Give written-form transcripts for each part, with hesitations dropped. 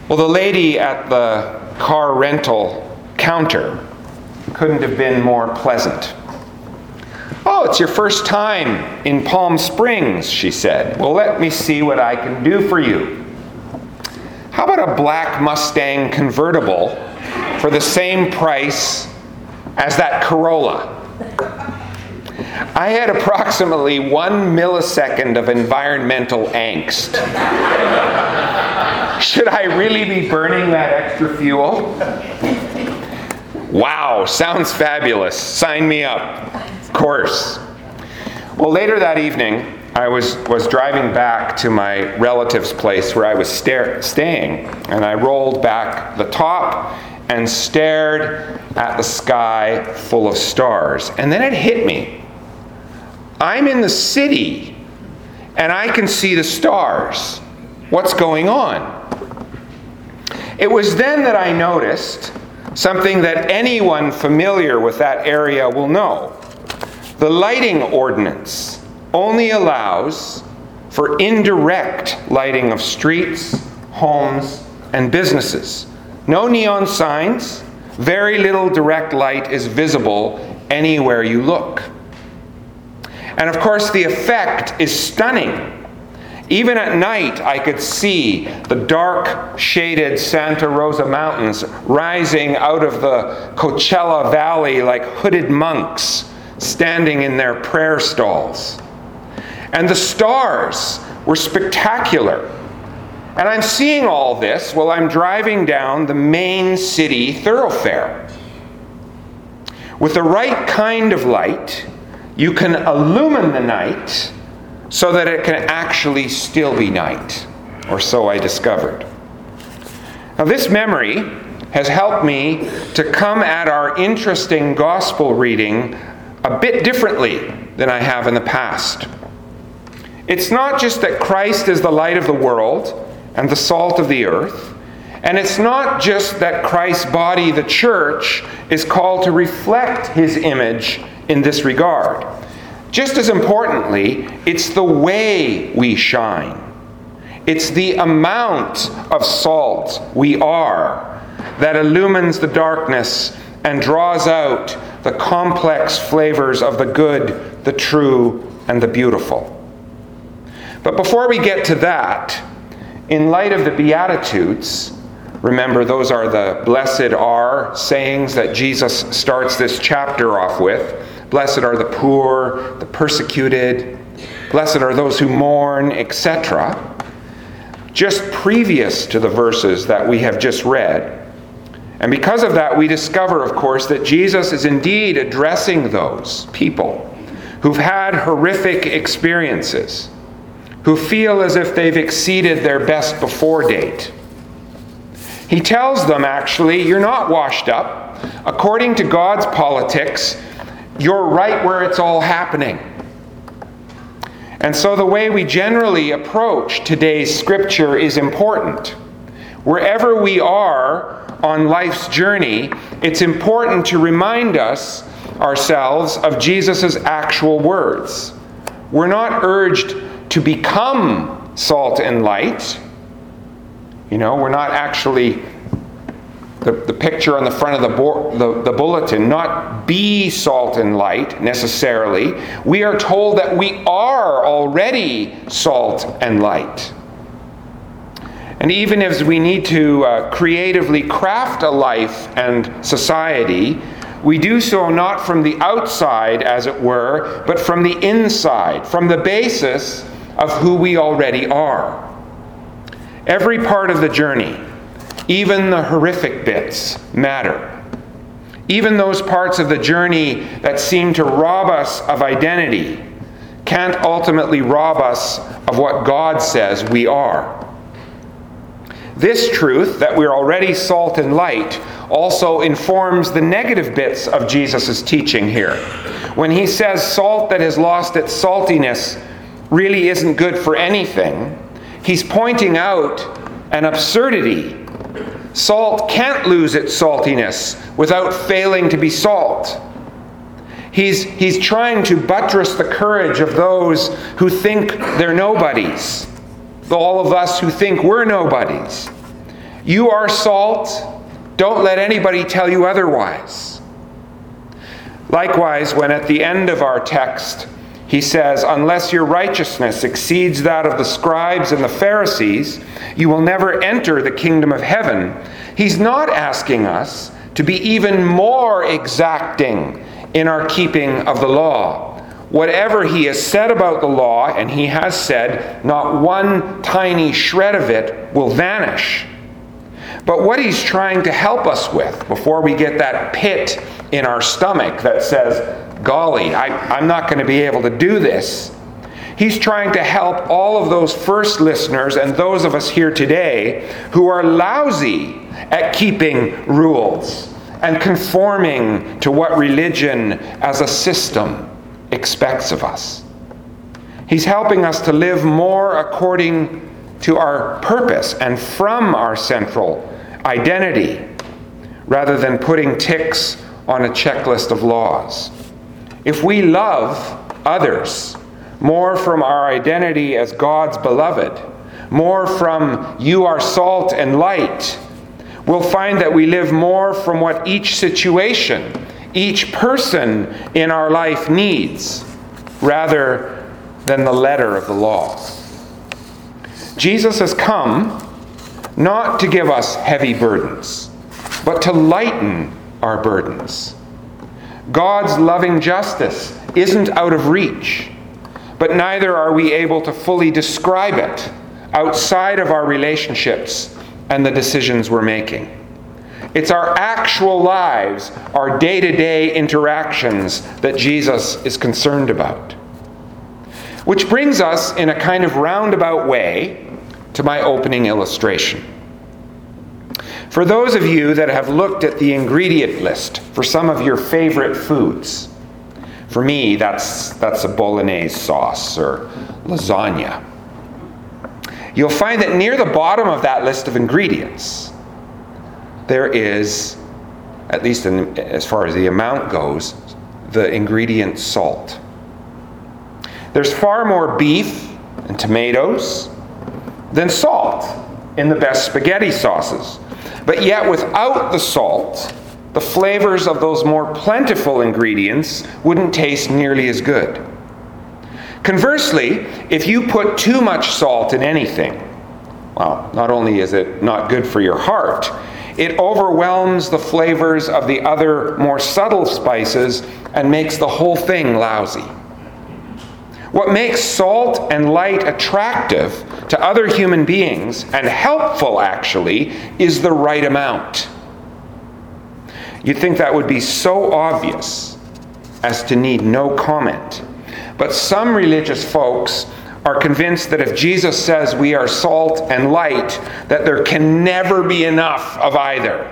Well, the lady at the car rental counter couldn't have been more pleasant. "Oh, it's your first time in Palm Springs," she said. "Well, let me see what I can do for you. How about a black Mustang convertible for the same price as that Corolla?" I had approximately 1 millisecond of environmental angst. Should I really be burning that extra fuel? Wow, sounds fabulous. Sign me up. Of course. Well, later that evening, I was driving back to my relative's place where I was staying, and I rolled back the top and stared at the sky full of stars. And then it hit me. I'm in the city, and I can see the stars. What's going on? It was then that I noticed something that anyone familiar with that area will know. The lighting ordinance only allows for indirect lighting of streets, homes, and businesses. No neon signs, very little direct light is visible anywhere you look. And of course, the effect is stunning. Even at night, I could see the dark, shaded Santa Rosa Mountains rising out of the Coachella Valley like hooded monks standing in their prayer stalls. And the stars were spectacular. And I'm seeing all this while I'm driving down the main city thoroughfare. With the right kind of light, you can illumine the night so that it can actually still be night, or so I discovered. Now, this memory has helped me to come at our interesting gospel reading a bit differently than I have in the past. It's not just that Christ is the light of the world and the salt of the earth, and it's not just that Christ's body, the church, is called to reflect his image in this regard. Just as importantly, it's the way we shine. It's the amount of salt we are that illumines the darkness and draws out the complex flavors of the good, the true, and the beautiful. But before we get to that, in light of the Beatitudes, remember those are the blessed are sayings that Jesus starts this chapter off with. Blessed are the poor, the persecuted, blessed are those who mourn, etc. Just previous to the verses that we have just read. And because of that, we discover, of course, that Jesus is indeed addressing those people who've had horrific experiences, who feel as if they've exceeded their best before date. He tells them, actually, you're not washed up. According to God's politics, you're right where it's all happening. And so the way we generally approach today's scripture is important. Wherever we are on life's journey, it's important to remind ourselves of Jesus' actual words. We're not urged to become salt and light. We're not actually the picture on the front of the bulletin, not be salt and light necessarily. We are told that we are already salt and light. And even as we need to creatively craft a life and society, we do so not from the outside, as it were, but from the inside, from the basis of who we already are. Every part of the journey, even the horrific bits, matter. Even those parts of the journey that seem to rob us of identity can't ultimately rob us of what God says we are. This truth, that we're already salt and light, also informs the negative bits of Jesus' teaching here. When he says salt that has lost its saltiness really isn't good for anything, he's pointing out an absurdity. Salt can't lose its saltiness without failing to be salt. He's trying to buttress the courage of those who think they're nobodies, all of us who think we're nobodies. You are salt. Don't let anybody tell you otherwise. Likewise, when at the end of our text, he says, unless your righteousness exceeds that of the scribes and the Pharisees, you will never enter the kingdom of heaven. He's not asking us to be even more exacting in our keeping of the law. Whatever he has said about the law, and he has said, not one tiny shred of it will vanish. But what he's trying to help us with, before we get that pit in our stomach that says, golly, I'm not going to be able to do this, he's trying to help all of those first listeners and those of us here today who are lousy at keeping rules and conforming to what religion as a system expects of us. He's helping us to live more according to our purpose and from our central identity, rather than putting ticks on a checklist of laws. If we love others more from our identity as God's beloved, more from you are salt and light, we'll find that we live more from what each situation, each person in our life needs, rather than the letter of the law. Jesus has come not to give us heavy burdens, but to lighten our burdens. God's loving justice isn't out of reach, but neither are we able to fully describe it outside of our relationships and the decisions we're making. It's our actual lives, our day-to-day interactions that Jesus is concerned about. Which brings us, in a kind of roundabout way, to my opening illustration. For those of you that have looked at the ingredient list for some of your favorite foods, for me, that's a bolognese sauce or lasagna. You'll find that near the bottom of that list of ingredients, there is, at least as far as the amount goes, the ingredient salt. There's far more beef and tomatoes than salt in the best spaghetti sauces. But yet, without the salt, the flavors of those more plentiful ingredients wouldn't taste nearly as good. Conversely, if you put too much salt in anything, well, not only is it not good for your heart, it overwhelms the flavors of the other more subtle spices and makes the whole thing lousy. What makes salt and light attractive to other human beings, and helpful actually, is the right amount. You'd think that would be so obvious as to need no comment. But some religious folks are convinced that if Jesus says we are salt and light, that there can never be enough of either.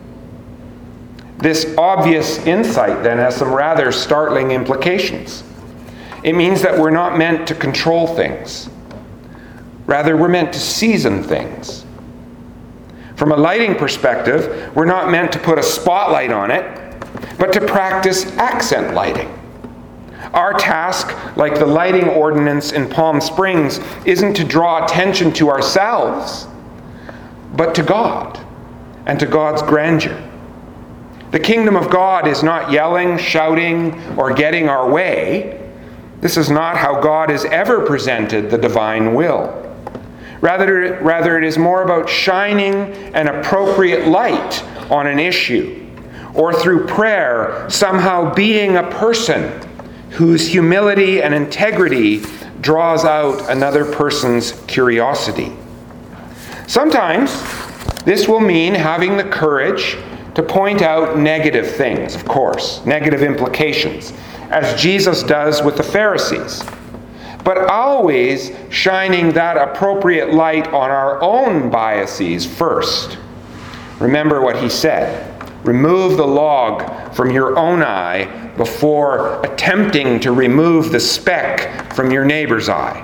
This obvious insight then has some rather startling implications. It means that we're not meant to control things. Rather, we're meant to season things. From a lighting perspective, we're not meant to put a spotlight on it, but to practice accent lighting. Our task, like the lighting ordinance in Palm Springs, isn't to draw attention to ourselves, but to God and to God's grandeur. The kingdom of God is not yelling, shouting, or getting our way. This is not how God has ever presented the divine will. Rather, it is more about shining an appropriate light on an issue, or through prayer, somehow being a person whose humility and integrity draws out another person's curiosity. Sometimes this will mean having the courage to point out negative things, of course, negative implications, as Jesus does with the Pharisees, but always shining that appropriate light on our own biases first. Remember what he said: remove the log from your own eye before attempting to remove the speck from your neighbor's eye.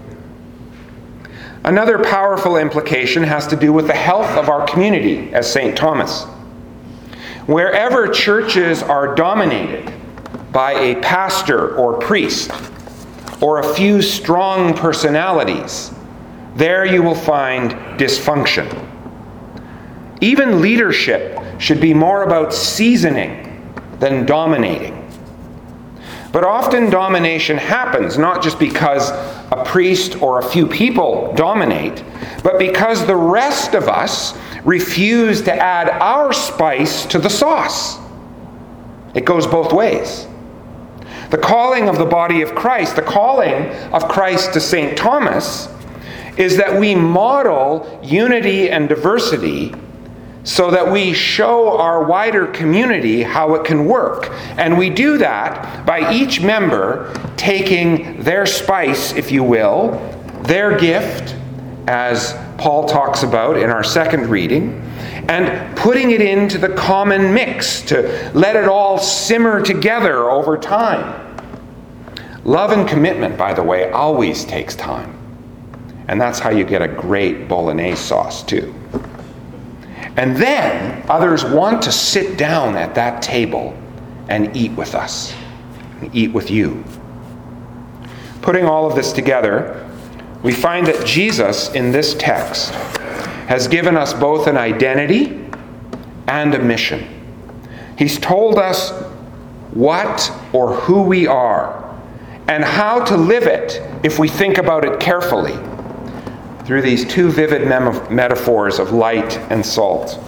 Another powerful implication has to do with the health of our community as St. Thomas. Wherever churches are dominated by a pastor or priest, or a few strong personalities, there you will find dysfunction. Even leadership should be more about seasoning than dominating. But often domination happens not just because a priest or a few people dominate, but because the rest of us refuse to add our spice to the sauce. It goes both ways. The calling of the body of Christ, the calling of Christ to St. Thomas, is that we model unity and diversity so that we show our wider community how it can work. And we do that by each member taking their spice, if you will, their gift, as Paul talks about in our second reading, and putting it into the common mix to let it all simmer together over time. Love and commitment, by the way, always takes time. And that's how you get a great bolognese sauce, too. And then others want to sit down at that table and eat with us, and eat with you. Putting all of this together, we find that Jesus, in this text, has given us both an identity and a mission. He's told us what or who we are, and how to live it if we think about it carefully, through these two vivid metaphors of light and salt.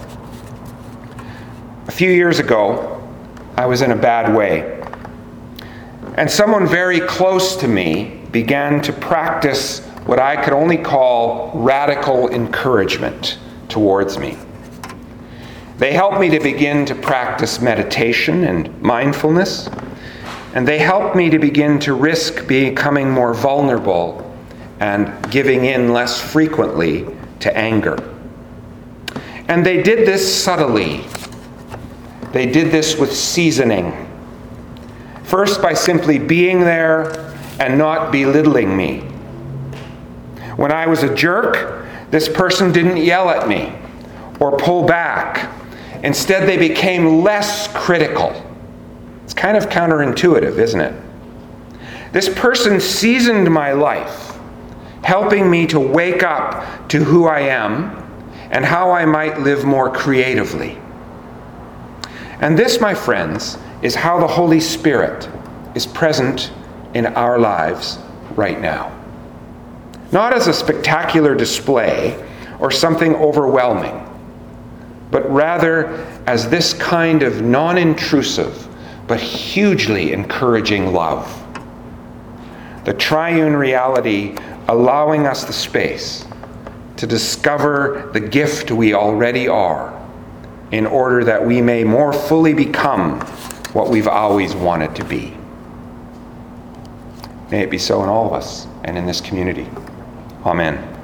A few years ago, I was in a bad way, and someone very close to me began to practice what I could only call radical encouragement towards me. They helped me to begin to practice meditation and mindfulness, and they helped me to begin to risk becoming more vulnerable and giving in less frequently to anger. And they did this subtly. They did this with seasoning. First, by simply being there and not belittling me. When I was a jerk, this person didn't yell at me or pull back. Instead, they became less critical. It's kind of counterintuitive, isn't it? This person seasoned my life, helping me to wake up to who I am and how I might live more creatively. And this, my friends, is how the Holy Spirit is present in our lives right now. Not as a spectacular display or something overwhelming, but rather as this kind of non-intrusive but hugely encouraging love. The triune reality allowing us the space to discover the gift we already are in order that we may more fully become what we've always wanted to be. May it be so in all of us and in this community. Amen.